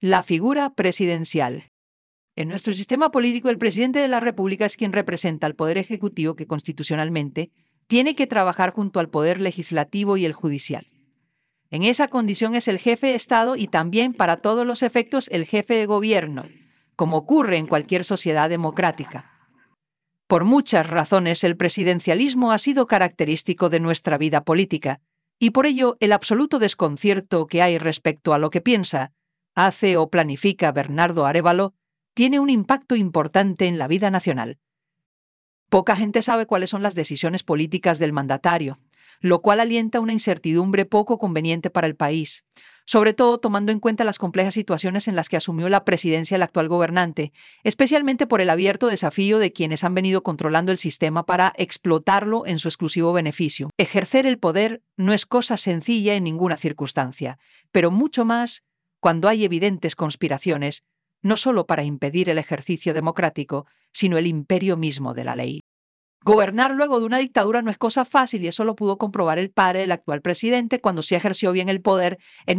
La figura presidencial. En nuestro sistema político, el presidente de la República es quien representa al Poder Ejecutivo que constitucionalmente tiene que trabajar junto al Poder Legislativo y el Judicial. En esa condición es el jefe de Estado y también, para todos los efectos, el jefe de gobierno, como ocurre en cualquier sociedad democrática. Por muchas razones, el presidencialismo ha sido característico de nuestra vida política, y por ello el absoluto desconcierto que hay respecto a lo que piensa, hace o planifica Bernardo Arévalo tiene un impacto importante en la vida nacional. Poca gente sabe cuáles son las decisiones políticas del mandatario, lo cual alienta una incertidumbre poco conveniente para el país, sobre todo tomando en cuenta las complejas situaciones en las que asumió la presidencia el actual gobernante, especialmente por el abierto desafío de quienes han venido controlando el sistema para explotarlo en su exclusivo beneficio. Ejercer el poder no es cosa sencilla en ninguna circunstancia, pero mucho más cuando hay evidentes conspiraciones, no solo para impedir el ejercicio democrático, sino el imperio mismo de la ley. Gobernar luego de una dictadura no es cosa fácil y eso lo pudo comprobar el padre del actual presidente cuando sí ejerció bien el poder en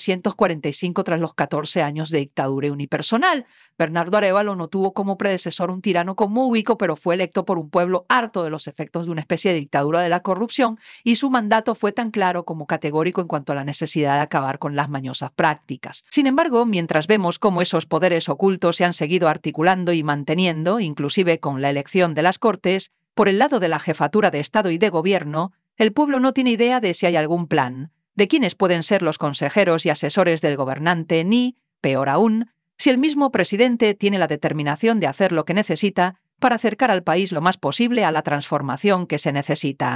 1945 tras los 14 años de dictadura unipersonal. Bernardo Arévalo no tuvo como predecesor un tirano como Ubico, pero fue electo por un pueblo harto de los efectos de una especie de dictadura de la corrupción y su mandato fue tan claro como categórico en cuanto a la necesidad de acabar con las mañosas prácticas. Sin embargo, mientras vemos cómo esos poderes ocultos se han seguido articulando y manteniendo, inclusive con la elección de las Cortes, por el lado de la jefatura de Estado y de Gobierno, el pueblo no tiene idea de si hay algún plan, de quiénes pueden ser los consejeros y asesores del gobernante, ni, peor aún, si el mismo presidente tiene la determinación de hacer lo que necesita para acercar al país lo más posible a la transformación que se necesita.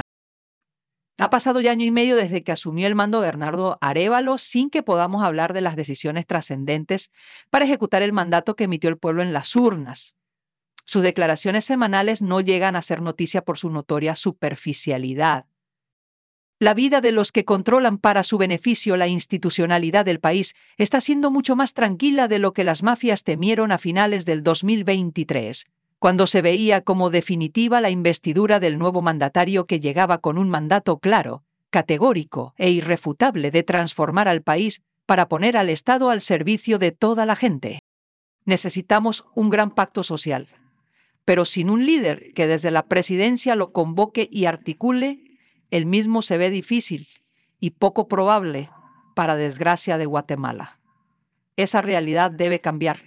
Ha pasado ya año y medio desde que asumió el mando Bernardo Arévalo sin que podamos hablar de las decisiones trascendentes para ejecutar el mandato que emitió el pueblo en las urnas. Sus declaraciones semanales no llegan a ser noticia por su notoria superficialidad. La vida de los que controlan para su beneficio la institucionalidad del país está siendo mucho más tranquila de lo que las mafias temieron a finales del 2023, cuando se veía como definitiva la investidura del nuevo mandatario que llegaba con un mandato claro, categórico e irrefutable de transformar al país para poner al Estado al servicio de toda la gente. Necesitamos un gran pacto social, pero sin un líder que desde la presidencia lo convoque y articule, el mismo se ve difícil y poco probable, para desgracia de Guatemala. Esa realidad debe cambiar.